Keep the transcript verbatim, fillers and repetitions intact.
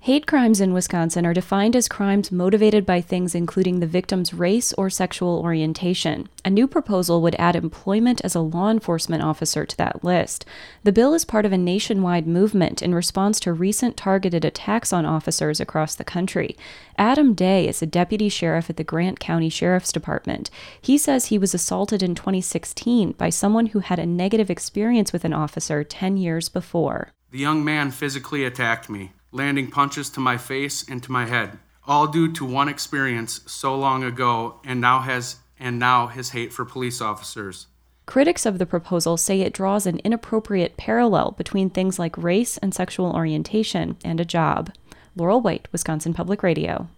Hate crimes in Wisconsin are defined as crimes motivated by things including the victim's race or sexual orientation. A new proposal would add employment as a law enforcement officer to that list. The bill is part of a nationwide movement in response to recent targeted attacks on officers across the country. Adam Day is a deputy sheriff at the Grant County Sheriff's Department. He says he was assaulted in twenty sixteen by someone who had a negative experience with an officer ten years before. The young man physically attacked me, landing punches to my face and to my head, all due to one experience so long ago and now has and now his hate for police officers. Critics of the proposal say it draws an inappropriate parallel between things like race and sexual orientation and a job. Laurel White, Wisconsin Public Radio.